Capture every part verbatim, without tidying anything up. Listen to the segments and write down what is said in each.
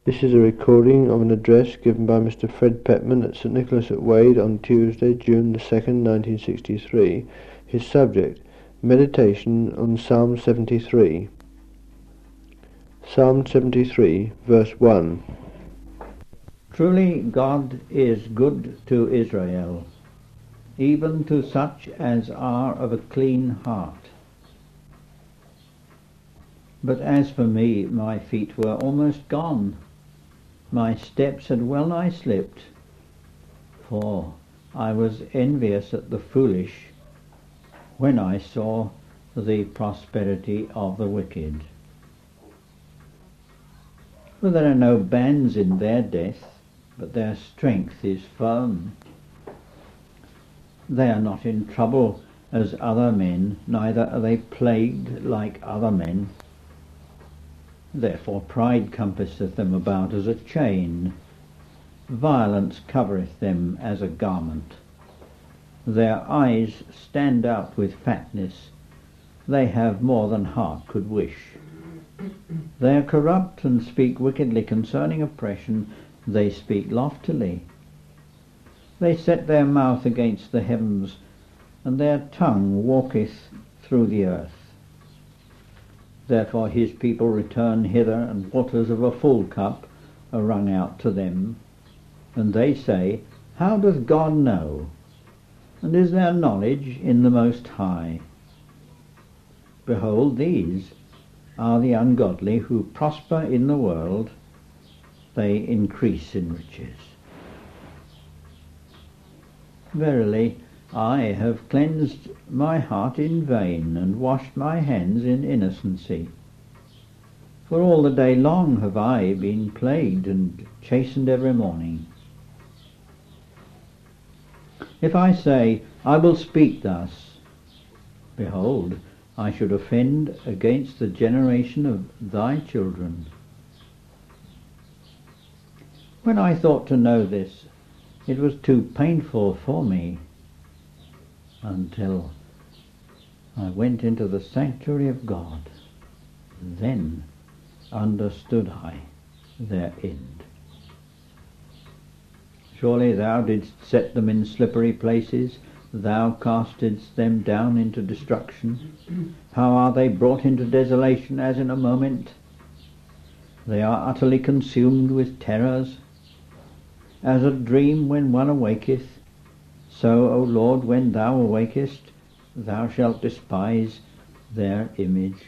This is a recording of an address given by Mister Fred Petman at St Nicholas at Wade on Tuesday, June the second, nineteen sixty-three. His subject, Meditation on Psalm seventy-three. Psalm seventy-three, verse one. Truly God is good to Israel, even to such as are of a clean heart. But as for me, my feet were almost gone. My steps had well nigh slipped, for I was envious at the foolish when I saw the prosperity of the wicked. For there are no bands in their death, but their strength is firm. They are not in trouble as other men, neither are they plagued like other men. Therefore pride compasseth them about as a chain, violence covereth them as a garment. Their eyes stand out with fatness, they have more than heart could wish. They are corrupt and speak wickedly concerning oppression, they speak loftily. They set their mouth against the heavens, and their tongue walketh through the earth. Therefore his people return hither, and waters of a full cup are wrung out to them. And they say, How doth God know? And is there knowledge in the Most High? Behold, these are the ungodly who prosper in the world, they increase in riches. Verily, I have cleansed my heart in vain, and washed my hands in innocency. For all the day long have I been plagued and chastened every morning. If I say, I will speak thus, behold, I should offend against the generation of thy children. When I thought to know this, it was too painful for me, until I went into the sanctuary of God. Then understood I their end. Surely thou didst set them in slippery places, thou castedst them down into destruction. How are they brought into desolation as in a moment? They are utterly consumed with terrors. As a dream when one awaketh, so, O Lord, when thou awakest, thou shalt despise their image.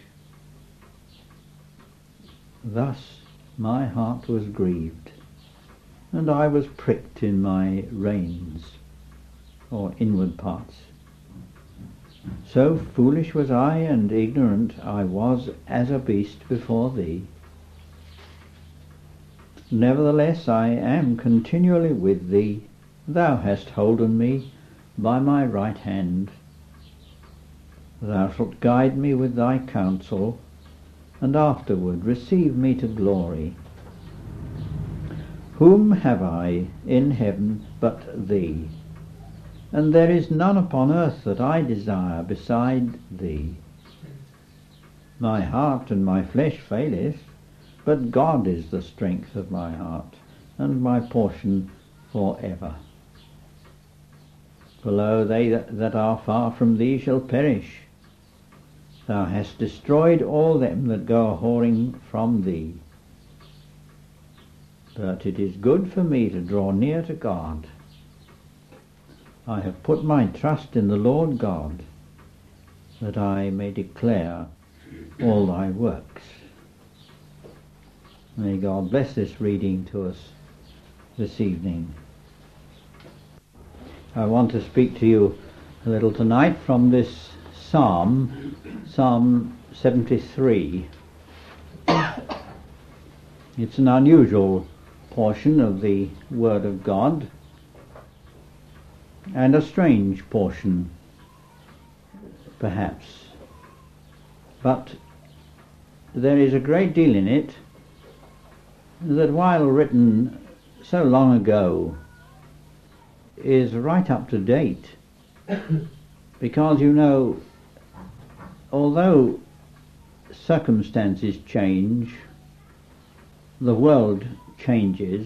Thus my heart was grieved, and I was pricked in my reins, or inward parts. So foolish was I, and ignorant I was as a beast before thee. Nevertheless I am continually with thee. Thou hast holden me by my right hand. Thou shalt guide me with thy counsel, and afterward receive me to glory. Whom have I in heaven but thee? And there is none upon earth that I desire beside thee. My heart and my flesh faileth, but God is the strength of my heart, and my portion for ever. For lo, they that, that are far from thee shall perish. Thou hast destroyed all them that go a-whoring from thee. But it is good for me to draw near to God. I have put my trust in the Lord God, that I may declare all thy works. May God bless this reading to us this evening. I want to speak to you a little tonight from this psalm, Psalm seventy-three. It's an unusual portion of the Word of God, and a strange portion, perhaps. But there is a great deal in it that, while written so long ago, is right up to date, because, you know, although circumstances change, the world changes,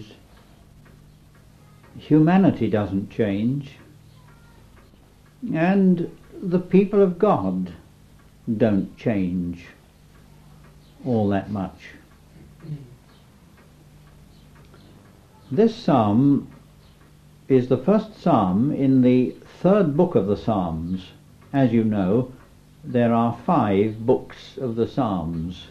humanity doesn't change, and the people of God don't change all that much. This psalm is the first psalm in the third book of the Psalms. As you know, there are five books of the Psalms.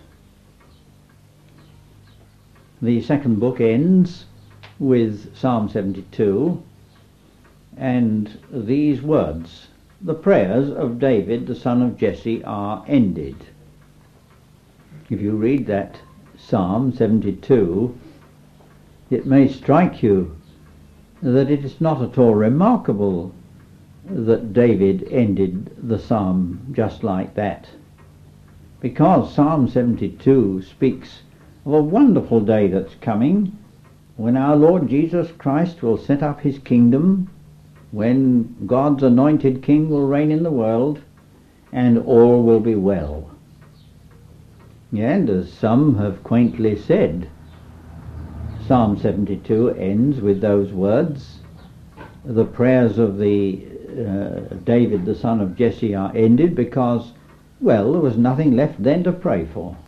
The second book ends with Psalm seventy-two and these words: "The prayers of David the son of Jesse are ended." If you read that Psalm seventy-two, it may strike you that it is not at all remarkable that David ended the psalm just like that, because Psalm seventy-two speaks of a wonderful day that's coming, when our Lord Jesus Christ will set up his kingdom, when God's anointed king will reign in the world, and all will be well. And as some have quaintly said, Psalm seventy-two ends with those words: "The prayers of the uh, David the son of Jesse are ended," because, well, there was nothing left then to pray for.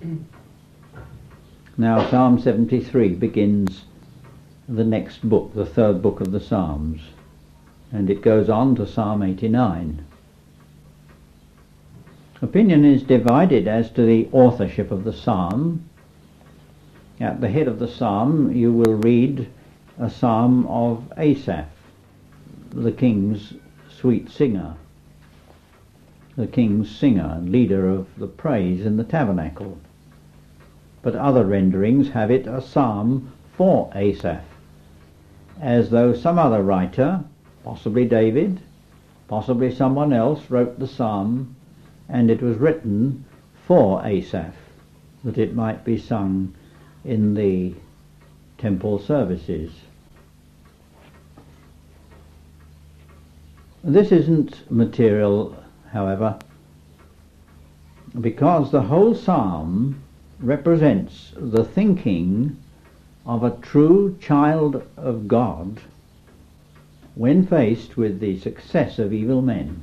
Now Psalm seventy-three begins the next book, the third book of the Psalms, and it goes on to Psalm eighty-nine. Opinion is divided as to the authorship of the psalm. At the head of the psalm you will read a psalm of Asaph, the king's sweet singer, the king's singer and leader of the praise in the tabernacle. But other renderings have it a psalm for Asaph, as though some other writer, possibly David, possibly someone else, wrote the psalm, and it was written for Asaph, that it might be sung in the temple services. This isn't material, however, because the whole psalm represents the thinking of a true child of God when faced with the success of evil men.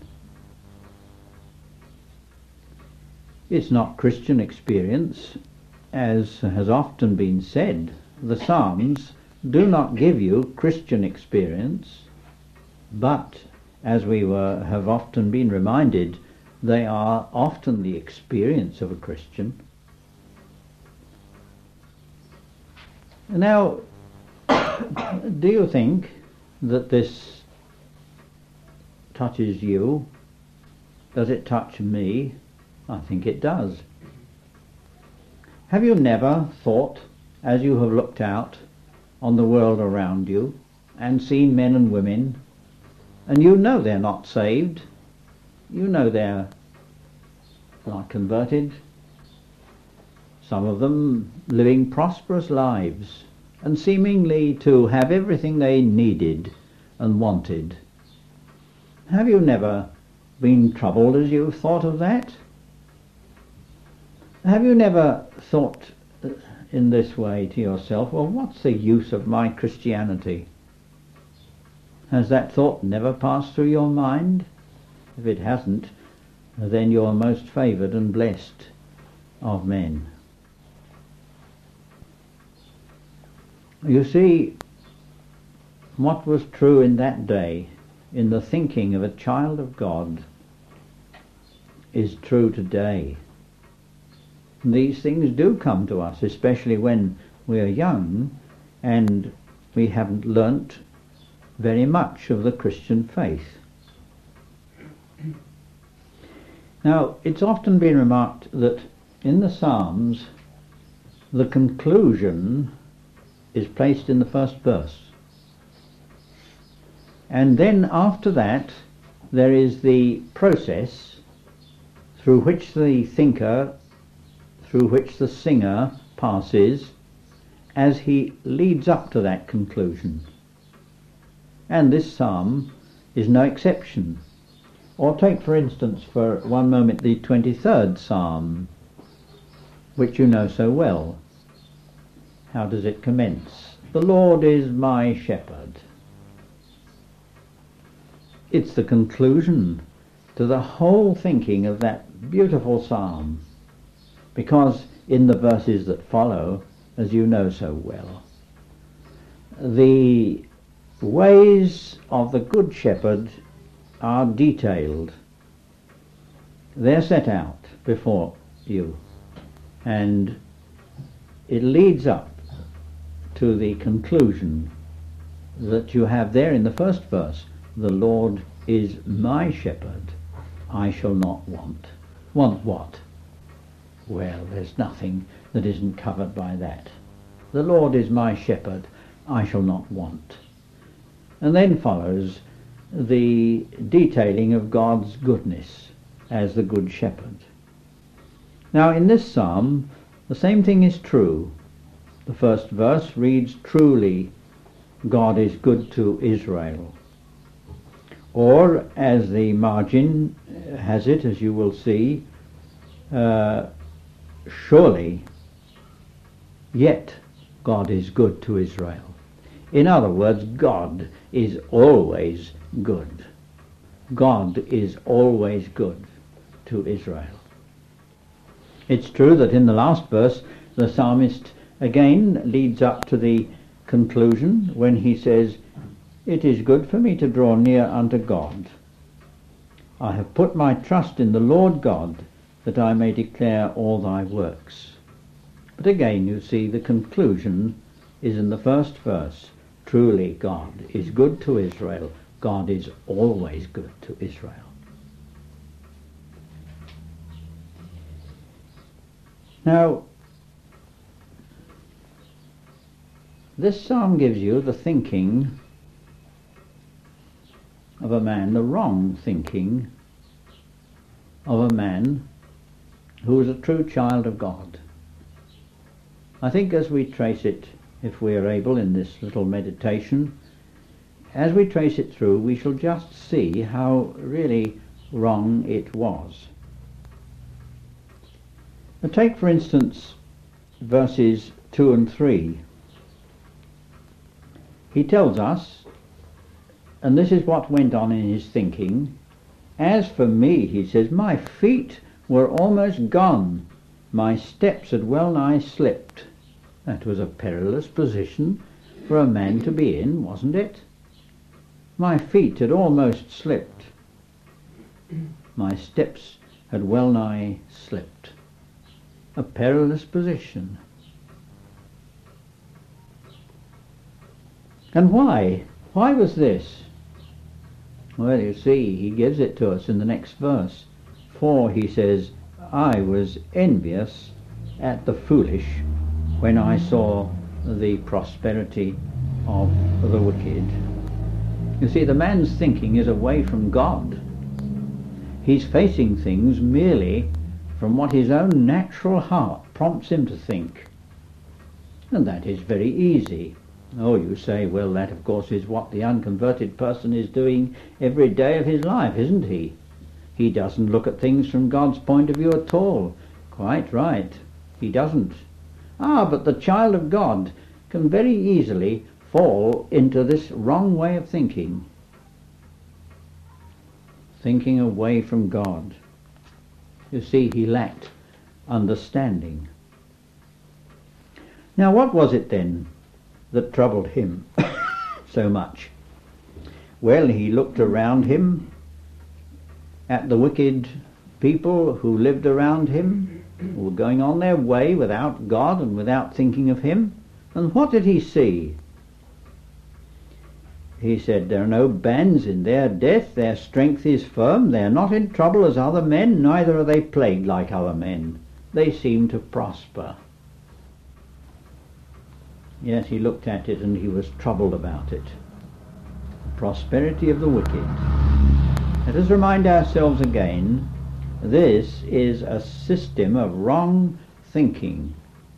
It's not Christian experience. As has often been said, the Psalms do not give you Christian experience, but, as we were, have often been reminded, they are often the experience of a Christian. Now, do you think that this touches you? Does it touch me? I think it does. Have you never thought, as you have looked out on the world around you and seen men and women, and you know they're not saved, you know they're not converted, some of them living prosperous lives and seemingly to have everything they needed and wanted. Have you never been troubled as you've thought of that? Have you never thought in this way to yourself, well, what's the use of my Christianity? Has that thought never passed through your mind? If it hasn't, then you're most favoured and blessed of men. You see, what was true in that day, in the thinking of a child of God, is true today. These things do come to us, especially when we are young and we haven't learnt very much of the Christian faith. Now, it's often been remarked that in the Psalms the conclusion is placed in the first verse, and then after that there is the process through which the thinker, through which the singer passes as he leads up to that conclusion. And this psalm is no exception. Or take, for instance, for one moment, the twenty-third psalm, which you know so well. how does it commence? The Lord is my shepherd. It's the conclusion to the whole thinking of that beautiful psalm, because in the verses that follow, as you know so well, the ways of the Good Shepherd are detailed. They're set out before you, and it leads up to the conclusion that you have there in the first verse: the Lord is my shepherd, I shall not want. Want what? Well, there's nothing that isn't covered by that. The Lord is my shepherd, I shall not want. And then follows the detailing of God's goodness as the Good Shepherd. Now in this psalm the same thing is true. The first verse reads, truly God is good to Israel. Or, as the margin has it, as you will see, uh, surely, yet God is good to Israel. In other words, God is always good. God is always good to Israel. It's true that in the last verse the psalmist again leads up to the conclusion when he says, it is good for me to draw near unto God. I have put my trust in the Lord God, that I may declare all thy works. But again you see the conclusion is in the first verse. Truly God is good to Israel. God is always good to Israel. Now, this psalm gives you the thinking of a man, the wrong thinking of a man who is a true child of God. I think as we trace it, if we are able in this little meditation, as we trace it through, we shall just see how really wrong it was. Now take, for instance, verses two and three. He tells us, and this is what went on in his thinking, as for me, he says, my feet were almost gone, my steps had well nigh slipped. That was a perilous position for a man to be in, wasn't it? My feet had almost slipped. My steps had well nigh slipped. A perilous position. And why? Why was this? Well, you see, he gives it to us in the next verse. For, he says, I was envious at the foolish when I saw the prosperity of the wicked. You see, the man's thinking is away from God. He's facing things merely from what his own natural heart prompts him to think. And that is very easy. Oh, you say, well, that of course is what the unconverted person is doing every day of his life, isn't he? He doesn't look at things from God's point of view at all. Quite right, he doesn't. Ah, but the child of God can very easily fall into this wrong way of thinking. Thinking away from God. You see, he lacked understanding. Now, what was it then that troubled him so much? Well, he looked around him at the wicked people who lived around him, who were going on their way without God and without thinking of him. And what did he see? He said, there are no bands in their death, their strength is firm, they are not in trouble as other men, neither are they plagued like other men. They seem to prosper. Yes, he looked at it and he was troubled about it. The prosperity of the wicked. Let us remind ourselves again, this is a system of wrong thinking.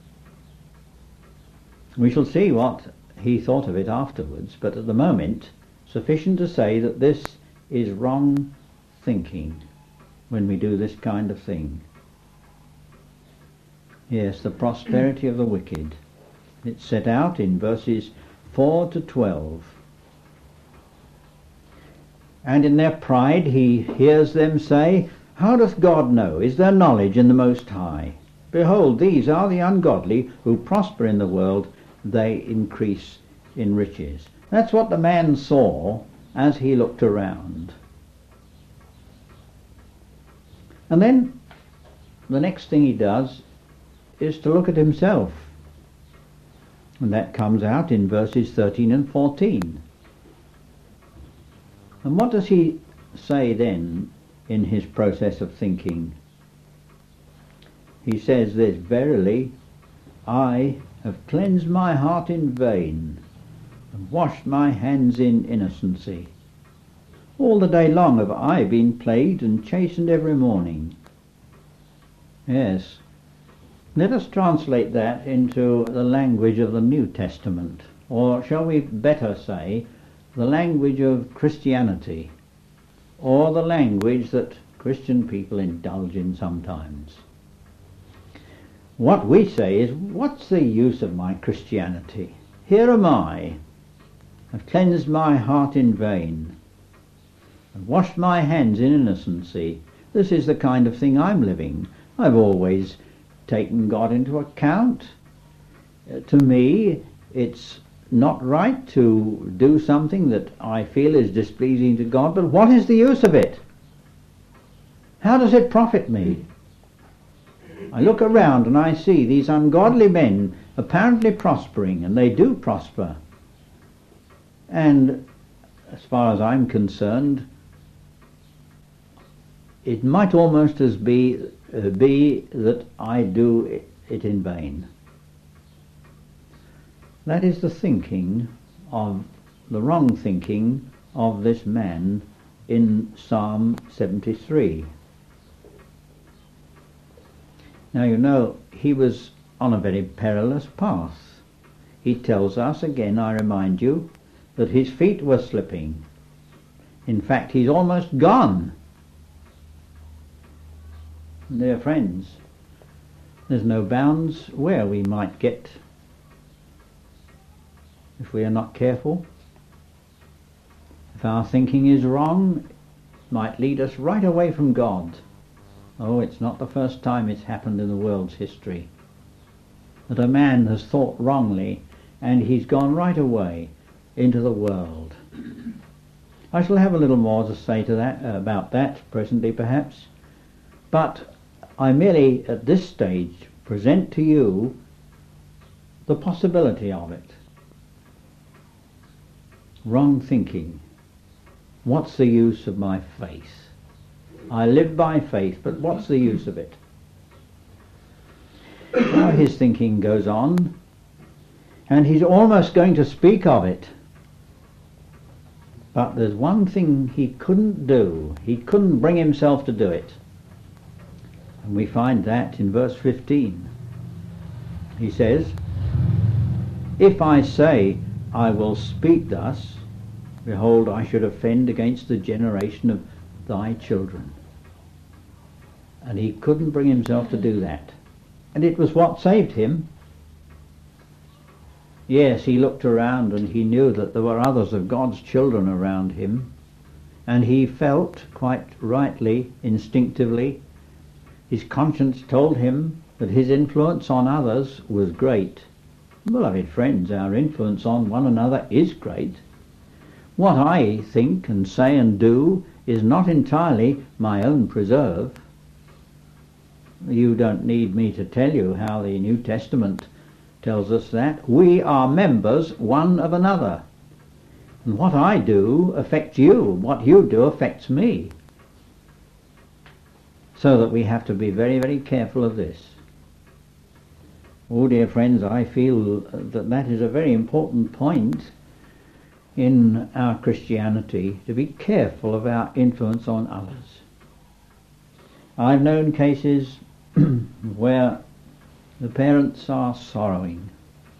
We shall see what he thought of it afterwards, but at the moment, sufficient to say that this is wrong thinking when we do this kind of thing. Yes, the prosperity of the wicked. It's set out in verses four to twelve. And in their pride he hears them say, "How doth God know? Is there knowledge in the Most High? Behold, these are the ungodly who prosper in the world, they increase in riches." That's what the man saw as he looked around. And then the next thing he does is to look at himself. And that comes out in verses thirteen and fourteen. And what does he say then in his process of thinking? He says this, "Verily, I have cleansed my heart in vain, and washed my hands in innocency. All the day long have I been plagued and chastened every morning." Yes, let us translate that into the language of the New Testament, or shall we better say, the language of Christianity, or the language that Christian people indulge in sometimes. What we say is, what's the use of my Christianity? Here am I, I've cleansed my heart in vain, and washed my hands in innocency. This is the kind of thing I'm living. I've always taken God into account. Uh, to me, it's not right to do something that I feel is displeasing to God, but what is the use of it? How does it profit me? I look around and I see these ungodly men apparently prospering, and they do prosper. And as far as I'm concerned, it might almost as be, uh, be that I do it in vain. That is the thinking of, the wrong thinking of this man in Psalm seventy-three. Now you know, he was on a very perilous path. He tells us, again I remind you, that his feet were slipping. In fact, he's almost gone. Dear friends, there's no bounds where we might get if we are not careful. If our thinking is wrong, it might lead us right away from God. Oh, it's not the first time it's happened in the world's history, that a man has thought wrongly and he's gone right away into the world. I shall have a little more to say to that, uh, about that presently perhaps, but I merely at this stage present to you the possibility of it. Wrong thinking. What's the use of my faith? I live by faith, but what's the use of it? Now his thinking goes on, and he's almost going to speak of it. But there's one thing he couldn't do. He couldn't bring himself to do it. And we find that in verse fifteen. He says, "If I say, I will speak thus, behold, I should offend against the generation of thy children." And he couldn't bring himself to do that. And it was what saved him. Yes, he looked around and he knew that there were others of God's children around him, and he felt, quite rightly, instinctively, his conscience told him that his influence on others was great. Beloved friends, our influence on one another is great. What I think and say and do is not entirely my own preserve. You don't need me to tell you how the New Testament tells us that. We are members one of another. And what I do affects you. What you do affects me. So that we have to be very, very careful of this. Oh, dear friends, I feel that that is a very important point in our Christianity, to be careful of our influence on others. I've known cases where the parents are sorrowing,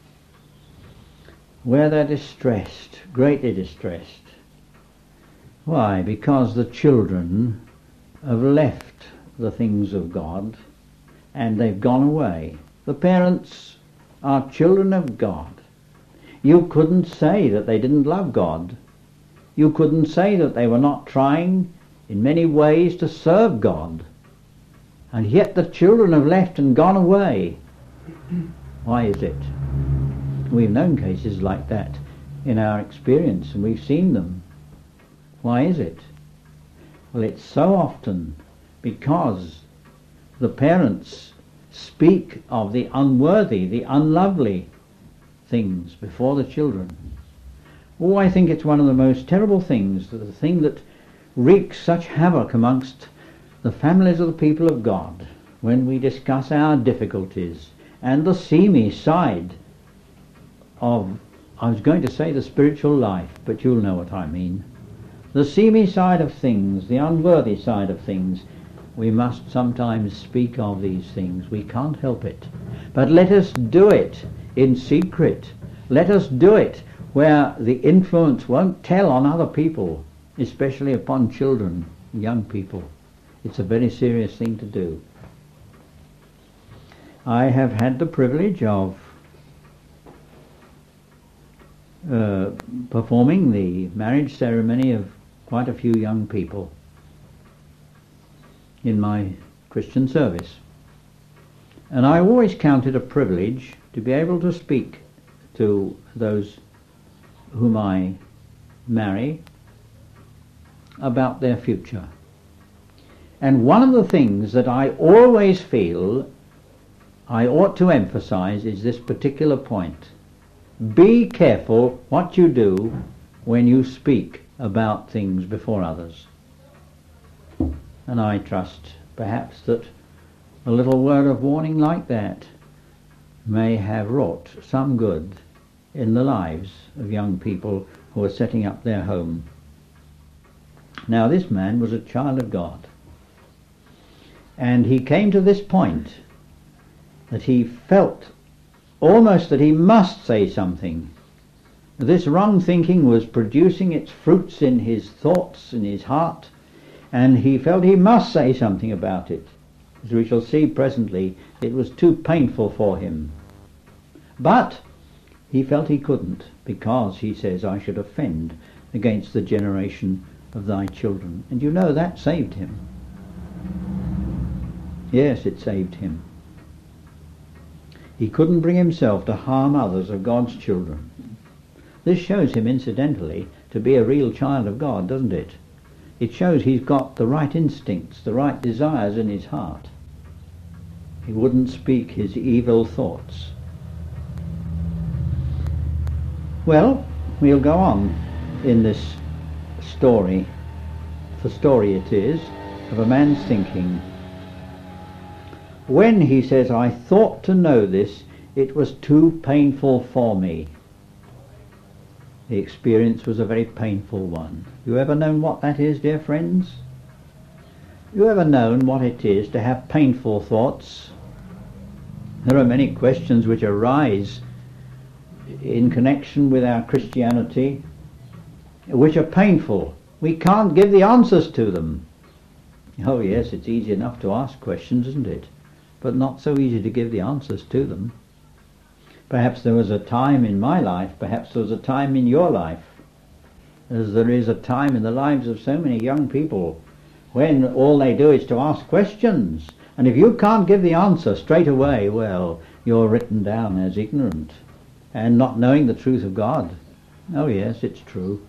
where they're distressed, greatly distressed. Why? Because the children have left the things of God and they've gone away. The parents are children of God. You couldn't say that they didn't love God. You couldn't say that they were not trying in many ways to serve God. And yet the children have left and gone away. Why is it? We've known cases like that in our experience, and we've seen them. Why is it? Well, it's so often because the parents speak of the unworthy, the unlovely things before the children. Oh, I think it's one of the most terrible things, the thing that wreaks such havoc amongst the families of the people of God, when we discuss our difficulties and the seamy side of, I was going to say the spiritual life, but you'll know what I mean. The seamy side of things, the unworthy side of things. We must sometimes speak of these things. We can't help it. But let us do it in secret. Let us do it where the influence won't tell on other people, especially upon children, young people. It's a very serious thing to do. I have had the privilege of uh, performing the marriage ceremony of quite a few young people in my Christian service. And I always count it a privilege to be able to speak to those whom I marry about their future. And one of the things that I always feel I ought to emphasize is this particular point. Be careful what you do when you speak about things before others. And I trust perhaps that a little word of warning like that may have wrought some good in the lives of young people who are setting up their home. Now, this man was a child of God, and he came to this point that he felt almost that he must say something. This wrong thinking was producing its fruits in his thoughts, in his heart, and he felt he must say something about it. As we shall see presently, it was too painful for him. But he felt he couldn't, because, he says, I should offend against the generation of thy children. And you know, that saved him. Yes, it saved him. He couldn't bring himself to harm others of God's children. This shows him, incidentally, to be a real child of God, doesn't it? It shows he's got the right instincts, the right desires in his heart. He wouldn't speak his evil thoughts. Well, we'll go on in this story, for story it is, of a man's thinking. When, he says, I thought to know this, it was too painful for me. The experience was a very painful one. You ever known what that is, dear friends? You ever known what it is to have painful thoughts? There are many questions which arise in connection with our Christianity which are painful. We can't give the answers to them. Oh yes, it's easy enough to ask questions, isn't it? But not so easy to give the answers to them. Perhaps there was a time in my life, perhaps there was a time in your life, as there is a time in the lives of so many young people, when all they do is to ask questions. And if you can't give the answer straight away, well, you're written down as ignorant and not knowing the truth of God. Oh yes, it's true.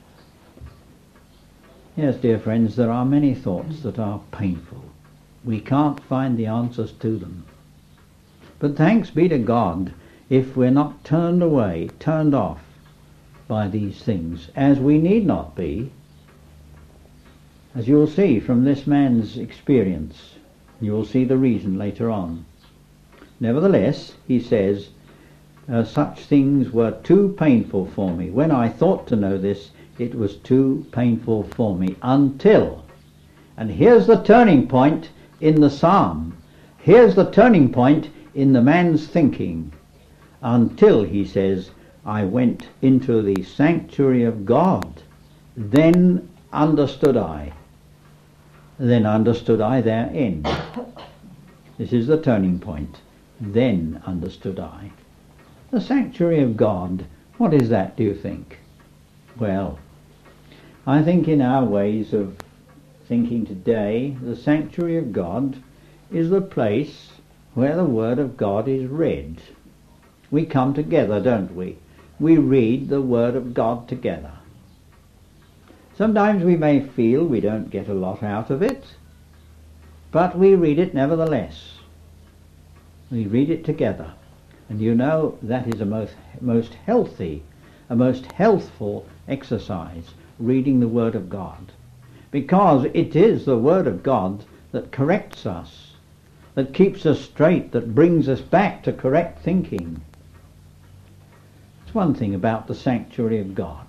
Yes, dear friends, there are many thoughts that are painful. We can't find the answers to them. But thanks be to God if we're not turned away, turned off by these things, as we need not be, as you'll see from this man's experience. You will see the reason later on. Nevertheless, he says, uh, such things were too painful for me. When I thought to know this, it was too painful for me until, and here's the turning point in the psalm, here's the turning point in the man's thinking, until, he says, I went into the sanctuary of God, then understood I. Then understood I therein. This is the turning point. Then understood I. The sanctuary of God, what is that, do you think? Well, I think in our ways of thinking today, the sanctuary of God is the place where the Word of God is read. We come together, don't we? We read the Word of God together. Sometimes we may feel we don't get a lot out of it, but we read it nevertheless. We read it together. And you know that is a most, most healthy, a most healthful exercise, reading the Word of God. Because it is the Word of God that corrects us, that keeps us straight, that brings us back to correct thinking. It's one thing about the sanctuary of God.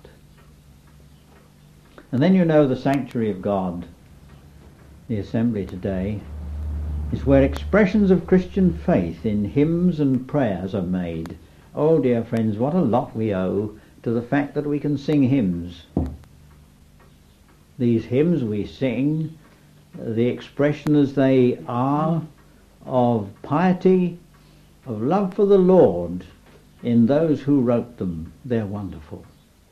And then you know the sanctuary of God, the assembly today, is where expressions of Christian faith in hymns and prayers are made. Oh dear friends, what a lot we owe to the fact that we can sing hymns. These hymns we sing, the expression as they are of piety, of love for the Lord in those who wrote them, they're wonderful.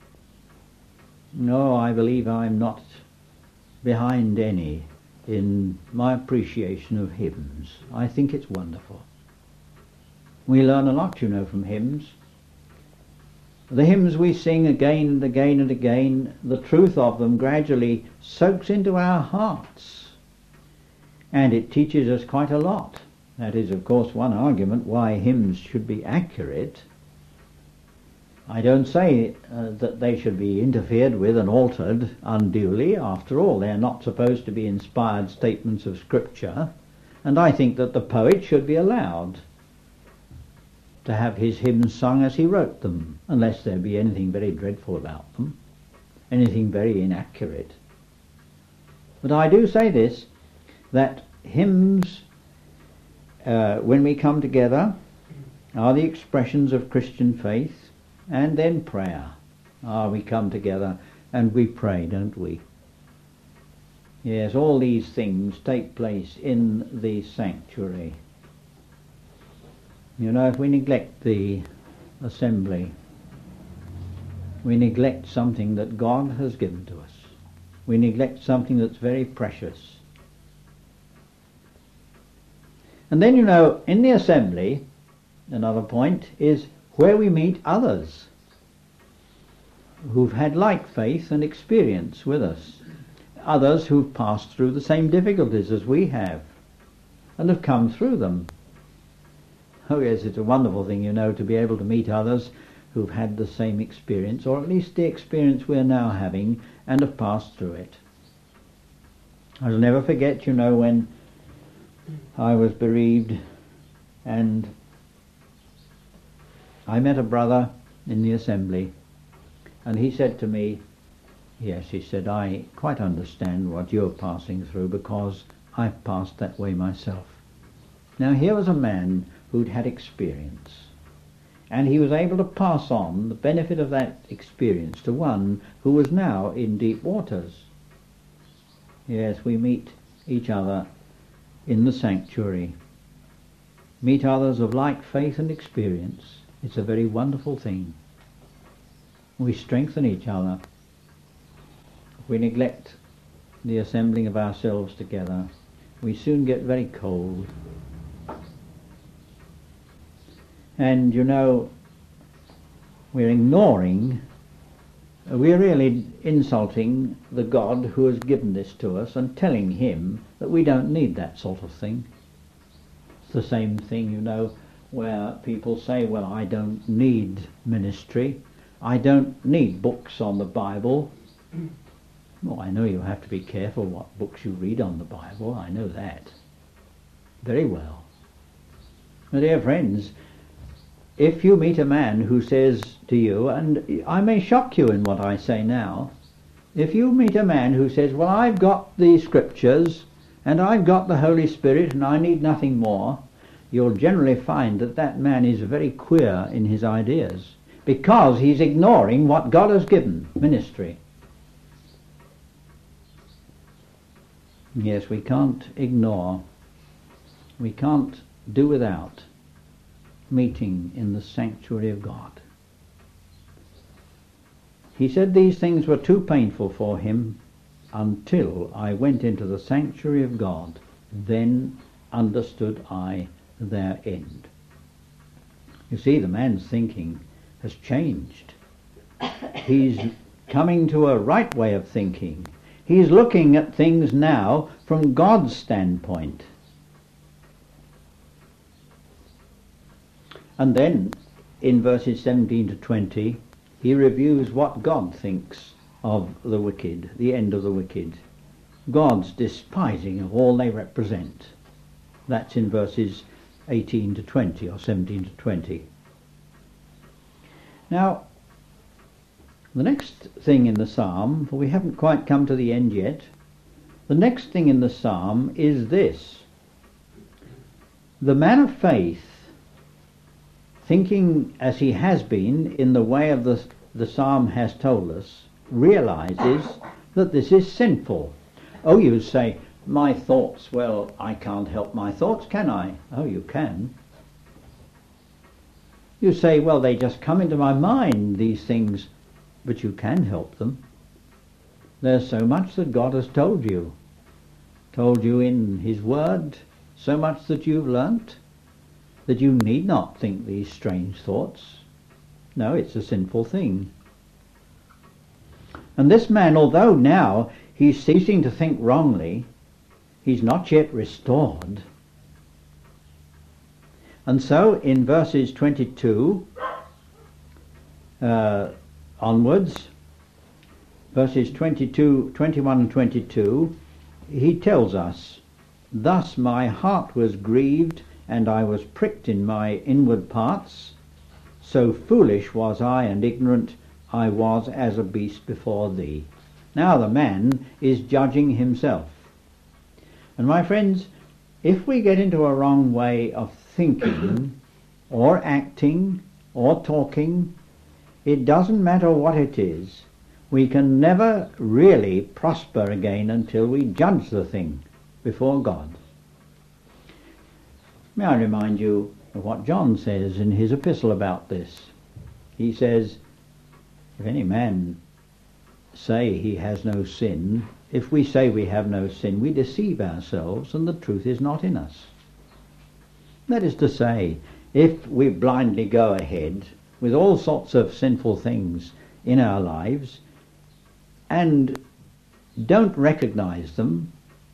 No, I believe I'm not behind any in my appreciation of hymns. I think it's wonderful. We learn a lot, you know, from hymns. The hymns we sing again and again and again, the truth of them gradually soaks into our hearts, and it teaches us quite a lot. That is, of course, one argument why hymns should be accurate. I don't say uh, that they should be interfered with and altered unduly. After all, they're not supposed to be inspired statements of Scripture, and I think that the poet should be allowed to have his hymns sung as he wrote them, unless there be anything very dreadful about them, anything very inaccurate. But I do say this, that hymns, uh, when we come together, are the expressions of Christian faith. And then prayer. Ah, we come together and we pray, don't we? Yes, all these things take place in the sanctuary. You know, if we neglect the assembly, we neglect something that God has given to us. We neglect something that's very precious. And then, you know, in the assembly, another point is where we meet others who've had like faith and experience with us, others who've passed through the same difficulties as we have and have come through them. Oh yes, it's a wonderful thing, you know, to be able to meet others who've had the same experience, or at least the experience we're now having, and have passed through it. I'll never forget, you know, when I was bereaved and I met a brother in the assembly, and he said to me, yes, he said, I quite understand what you're passing through because I've passed that way myself. Now here was a man who'd had experience, and he was able to pass on the benefit of that experience to one who was now in deep waters. Yes, we meet each other in the sanctuary, meet others of like faith and experience. It's a very wonderful thing. We strengthen each other. If we neglect the assembling of ourselves together, we soon get very cold. And, you know, we're ignoring, we're really insulting the God who has given this to us and telling him that we don't need that sort of thing. It's the same thing, you know, where people say, well, I don't need ministry, I don't need books on the Bible. Well, I know you have to be careful what books you read on the Bible, I know that very well. My dear friends, if you meet a man who says to you, and I may shock you in what I say now, if you meet a man who says, well, I've got the Scriptures, and I've got the Holy Spirit, and I need nothing more, you'll generally find that that man is very queer in his ideas, because he's ignoring what God has given, ministry. Yes, we can't ignore, we can't do without meeting in the sanctuary of God. He said these things were too painful for him until I went into the sanctuary of God. Then understood I their end. You see, the man's thinking has changed. He's coming to a right way of thinking. He's looking at things now from God's standpoint. And then, in verses seventeen to twenty, he reviews what God thinks of the wicked, the end of the wicked. God's despising of all they represent. That's in verses eighteen to twenty, or seventeen to twenty. Now, the next thing in the psalm, for we haven't quite come to the end yet, the next thing in the psalm is this. The man of faith, thinking as he has been in the way of the, the psalm has told us, realizes that this is sinful. Oh, you say, my thoughts, well, I can't help my thoughts, can I? Oh, you can. You say, well, they just come into my mind, these things, but you can help them. There's so much that God has told you, told you in his word, so much that you've learnt, that you need not think these strange thoughts. No, it's a sinful thing. And this man, although now he's ceasing to think wrongly, he's not yet restored. And so in verses twenty-two uh, onwards, verses twenty-two, twenty-one and twenty-two, he tells us, thus my heart was grieved, and I was pricked in my inward parts. So foolish was I and ignorant, I was as a beast before thee. Now the man is judging himself. And my friends, if we get into a wrong way of thinking, or acting, or talking, it doesn't matter what it is, we can never really prosper again until we judge the thing before God. May I remind you of what John says in his epistle about this. He says, if any man say he has no sin, if we say we have no sin, we deceive ourselves and the truth is not in us. That is to say, if we blindly go ahead with all sorts of sinful things in our lives and don't recognize them,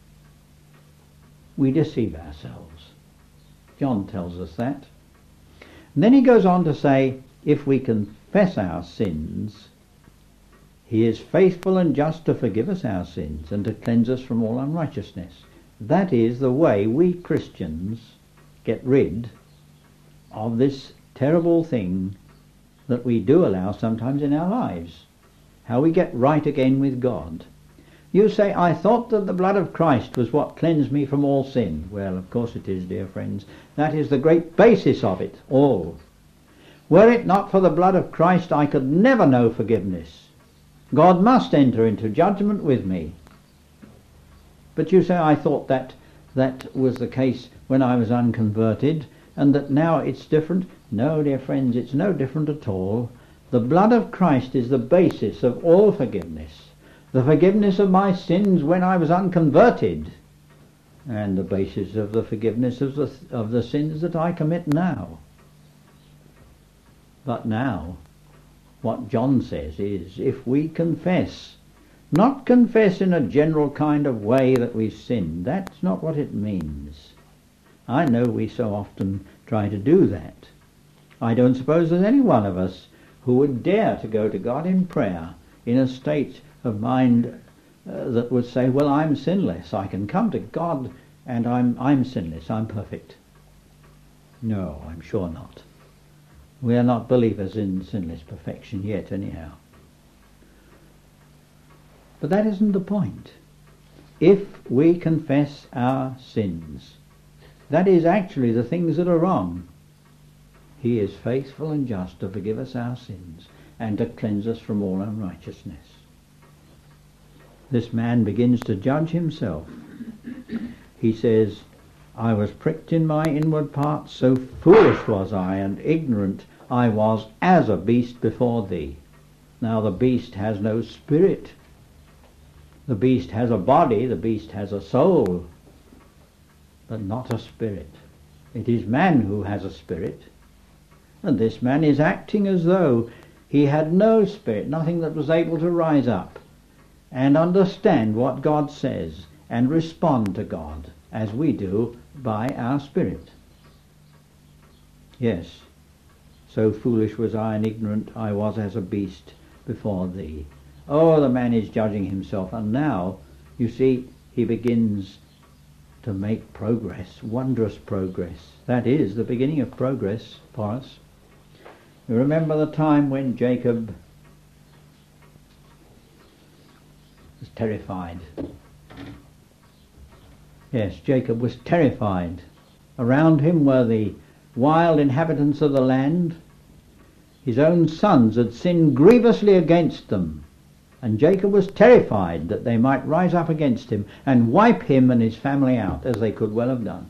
we deceive ourselves. John tells us that. And then he goes on to say, if we confess our sins, he is faithful and just to forgive us our sins and to cleanse us from all unrighteousness. That is the way we Christians get rid of this terrible thing that we do allow sometimes in our lives. How we get right again with God. You say, I thought that the blood of Christ was what cleansed me from all sin. Well, of course it is, dear friends. That is the great basis of it all. Were it not for the blood of Christ, I could never know forgiveness. God must enter into judgment with me. But you say, I thought that that was the case when I was unconverted, and that now it's different. No, dear friends, it's no different at all. The blood of Christ is the basis of all forgiveness. The forgiveness of my sins when I was unconverted, and the basis of the forgiveness of the, of the sins that I commit now. But now, what John says is, if we confess, not confess in a general kind of way that we've sinned, that's not what it means. I know we so often try to do that. I don't suppose there's any one of us who would dare to go to God in prayer in a state of mind uh, that would say, well, I'm sinless. I can come to God and I'm, I'm sinless. I'm perfect. No, I'm sure not. We are not believers in sinless perfection yet, anyhow. But that isn't the point. If we confess our sins, that is actually the things that are wrong. He is faithful and just to forgive us our sins and to cleanse us from all unrighteousness. This man begins to judge himself. He says, I was pricked in my inward parts, so foolish was I, and ignorant I was as a beast before thee. Now the beast has no spirit. The beast has a body, the beast has a soul, but not a spirit. It is man who has a spirit, and this man is acting as though he had no spirit, nothing that was able to rise up and understand what God says and respond to God as we do by our spirit. Yes, so foolish was I and ignorant I was as a beast before thee. Oh, the man is judging himself, and now, you see, he begins to make progress, wondrous progress. That is the beginning of progress for us. You remember the time when Jacob was terrified. Yes, Jacob was terrified. Around him were the wild inhabitants of the land. His own sons had sinned grievously against them, and Jacob was terrified that they might rise up against him and wipe him and his family out, as they could well have done.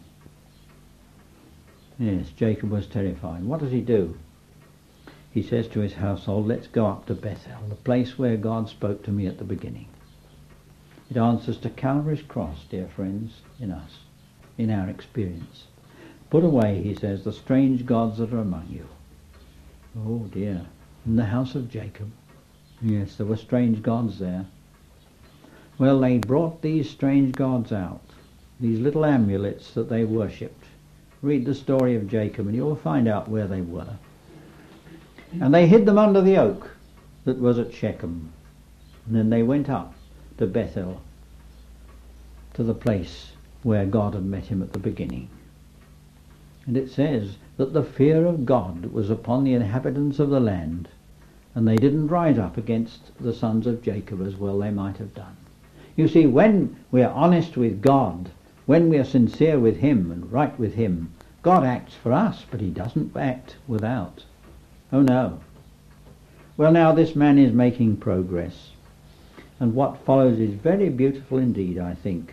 Yes, Jacob was terrified. What does he do? He says to his household, let's go up to Bethel, the place where God spoke to me at the beginning. It answers to Calvary's cross, dear friends, in us, in our experience. Put away, he says, the strange gods that are among you. Oh dear, in the house of Jacob. Yes, there were strange gods there. Well, they brought these strange gods out, these little amulets that they worshipped. Read the story of Jacob and you'll find out where they were. And they hid them under the oak that was at Shechem. And then they went up to Bethel, to the place where God had met him at the beginning. And it says that the fear of God was upon the inhabitants of the land, and they didn't rise up against the sons of Jacob as well they might have done. You see, when we are honest with God, when we are sincere with him and right with him, God acts for us, but he doesn't act without. Oh no. Well, now this man is making progress, and what follows is very beautiful indeed, I think.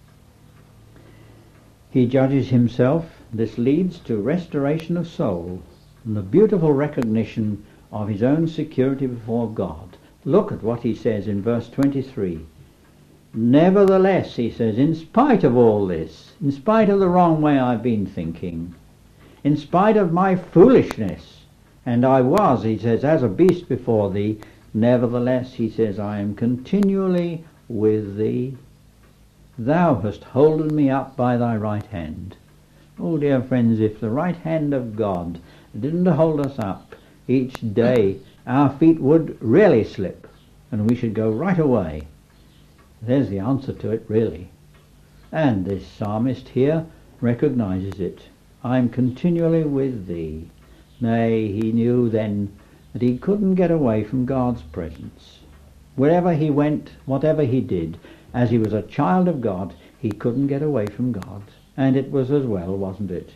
He judges himself. This leads to restoration of soul and the beautiful recognition of his own security before God. Look at what he says in verse twenty-three. Nevertheless, he says, in spite of all this, in spite of the wrong way I've been thinking, in spite of my foolishness, and I was, he says, as a beast before thee, nevertheless, he says, I am continually with thee. Thou hast holden me up by thy right hand. Oh, dear friends, if the right hand of God didn't hold us up each day, our feet would really slip, and we should go right away. There's the answer to it, really. And this psalmist here recognizes it. I'm continually with thee. Nay, he knew then that he couldn't get away from God's presence. Wherever he went, whatever he did, as he was a child of God, he couldn't get away from God. And it was as well, wasn't it?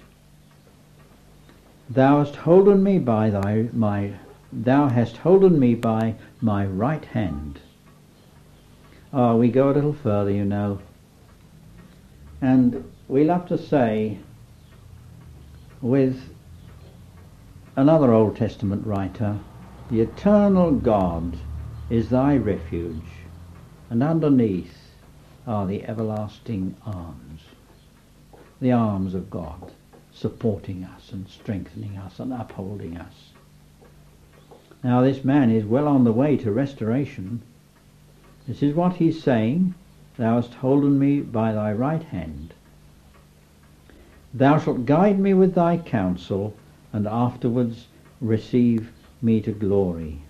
Thou hast holden me by thy my thou hast holden me by my right hand. Oh, we go a little further, you know. And we love to say with another Old Testament writer, the eternal God is thy refuge, and underneath are the everlasting arms. The arms of God supporting us and strengthening us and upholding us. Now this man is well on the way to restoration. This is what he's saying. Thou hast holden me by thy right hand. Thou shalt guide me with thy counsel, and afterwards receive me to glory.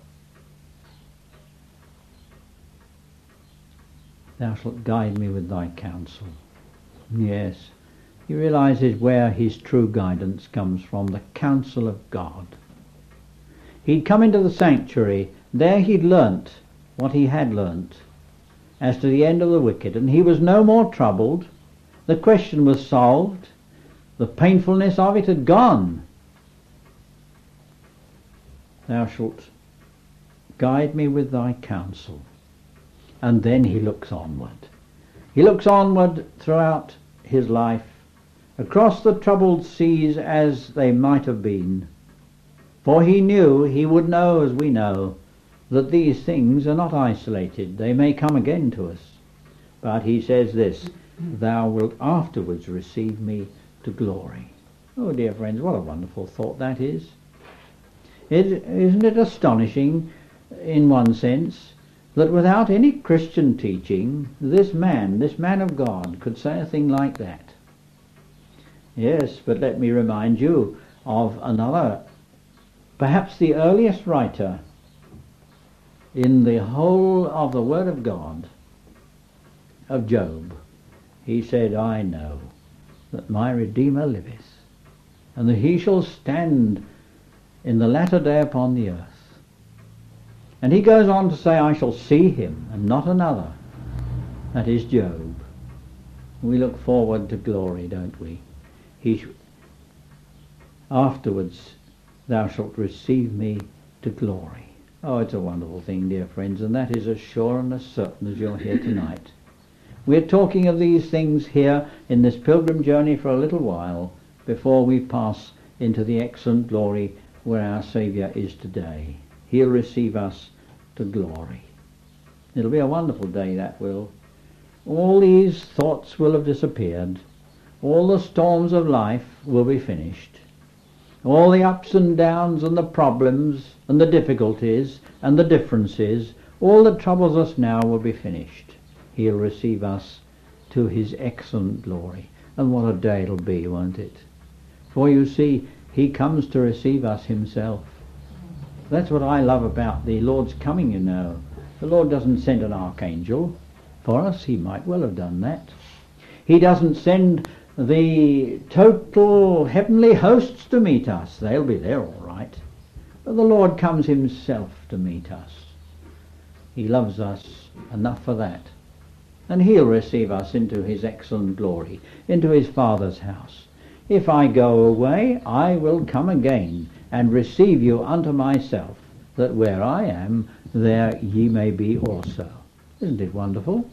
Thou shalt guide me with thy counsel. Yes, he realizes where his true guidance comes from, the counsel of God. He'd come into the sanctuary. There he'd learnt what he had learnt as to the end of the wicked, and he was no more troubled. The question was solved. The painfulness of it had gone. Thou shalt guide me with thy counsel. And then he looks onward. He looks onward throughout his life, across the troubled seas as they might have been. For he knew, he would know as we know, that these things are not isolated. They may come again to us. But he says this, thou wilt afterwards receive me to glory. Oh, dear friends, what a wonderful thought that is. It, isn't it astonishing, in one sense, that without any Christian teaching, this man, this man of God, could say a thing like that? Yes, but let me remind you of another, perhaps the earliest writer in the whole of the Word of God, of Job. He said, I know that my Redeemer liveth, and that he shall stand in the latter day upon the earth. And he goes on to say, I shall see him, and not another. That is Job. We look forward to glory, don't we? He sh- Afterwards thou shalt receive me to glory. Oh, it's a wonderful thing, dear friends, and that is as sure and as certain as you're here tonight. We're talking of these things here in this pilgrim journey for a little while before we pass into the excellent glory where our Saviour is today. He'll receive us to glory. It'll be a wonderful day, that will. All these thoughts will have disappeared. All the storms of life will be finished. All the ups and downs and the problems and the difficulties and the differences, all that troubles us now will be finished. He'll receive us to his excellent glory. And what a day it'll be, won't it? For you see, he comes to receive us himself. That's what I love about the Lord's coming, you know. The Lord doesn't send an archangel for us. He might well have done that. He doesn't send the total heavenly hosts to meet us. They'll be there all right. But the Lord comes himself to meet us. He loves us enough for that. And he'll receive us into his excellent glory, into his Father's house. If I go away, I will come again and receive you unto myself, that where I am, there ye may be also. Isn't it wonderful?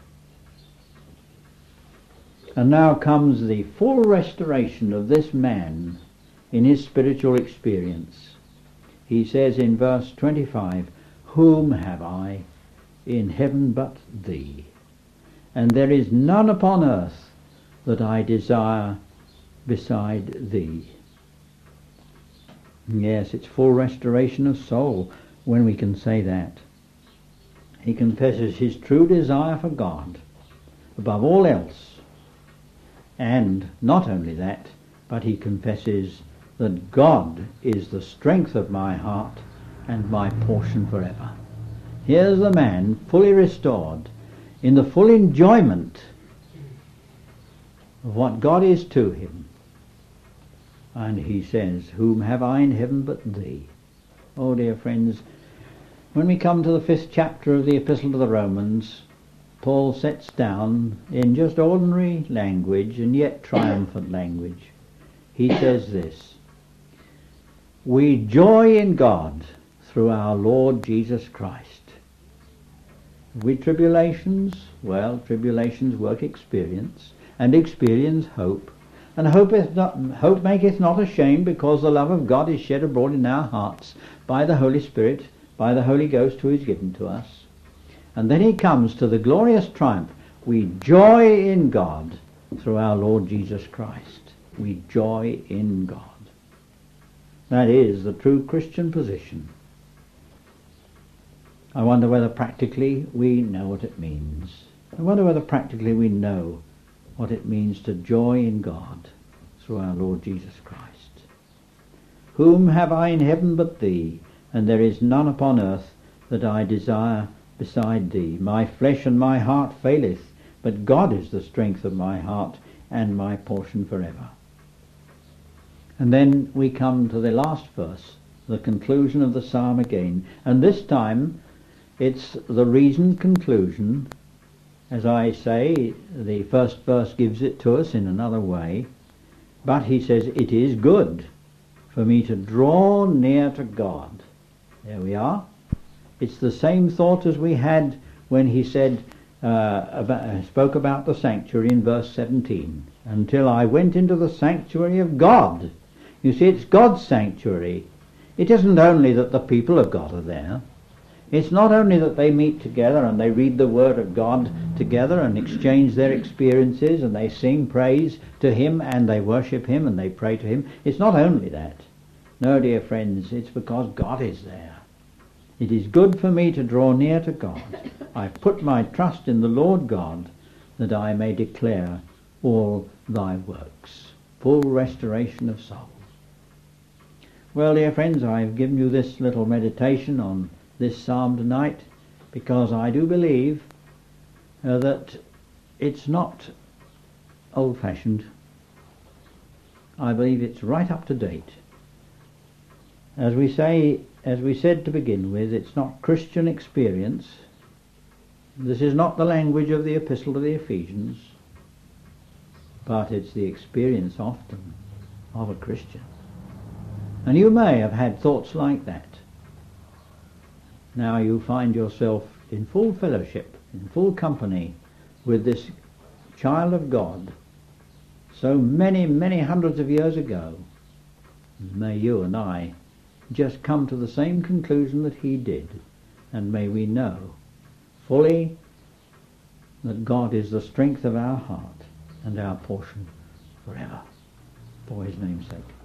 And now comes the full restoration of this man in his spiritual experience. He says in verse twenty-five, whom have I in heaven but thee? And there is none upon earth that I desire beside thee. Yes, it's full restoration of soul when we can say that. He confesses his true desire for God above all else. And not only that, but he confesses that God is the strength of my heart and my portion forever. Here's the man fully restored, in the full enjoyment of what God is to him. And he says, whom have I in heaven but thee? Oh, dear friends, when we come to the fifth chapter of the Epistle to the Romans, Paul sets down in just ordinary language and yet triumphant language. He says this, we joy in God through our Lord Jesus Christ. We tribulations, well, tribulations work experience, and experience hope. And hope, is not, hope maketh not ashamed, because the love of God is shed abroad in our hearts by the Holy Spirit, by the Holy Ghost who is given to us. And then he comes to the glorious triumph. We joy in God through our Lord Jesus Christ. We joy in God. That is the true Christian position. I wonder whether practically we know what it means. I wonder whether practically we know what it means to joy in God through our Lord Jesus Christ. Whom have I in heaven but thee? And there is none upon earth that I desire beside thee. My flesh and my heart faileth, but God is the strength of my heart and my portion forever. And then we come to the last verse, the conclusion of the psalm again. And this time it's the reasoned conclusion. As I say, the first verse gives it to us in another way. But he says, it is good for me to draw near to God. There we are. It's the same thought as we had when he said, uh, about, spoke about the sanctuary in verse seventeen. Until I went into the sanctuary of God. You see, it's God's sanctuary. It isn't only that the people of God are there. It's not only that they meet together and they read the Word of God together and exchange their experiences and they sing praise to Him and they worship Him and they pray to Him. It's not only that. No, dear friends, it's because God is there. It is good for me to draw near to God. I put my trust in the Lord God that I may declare all thy works. Full restoration of soul. Well, dear friends, I've given you this little meditation on this psalm tonight because I do believe uh, that it's not old-fashioned. I believe it's right up to date. As we say, as we said to begin with, it's not Christian experience. This is not the language of the Epistle to the Ephesians, but it's the experience often of a Christian. And you may have had thoughts like that. Now you find yourself in full fellowship, in full company with this child of God so many, many hundreds of years ago. May you and I just come to the same conclusion that he did, and may we know fully that God is the strength of our heart and our portion forever, for his name's sake.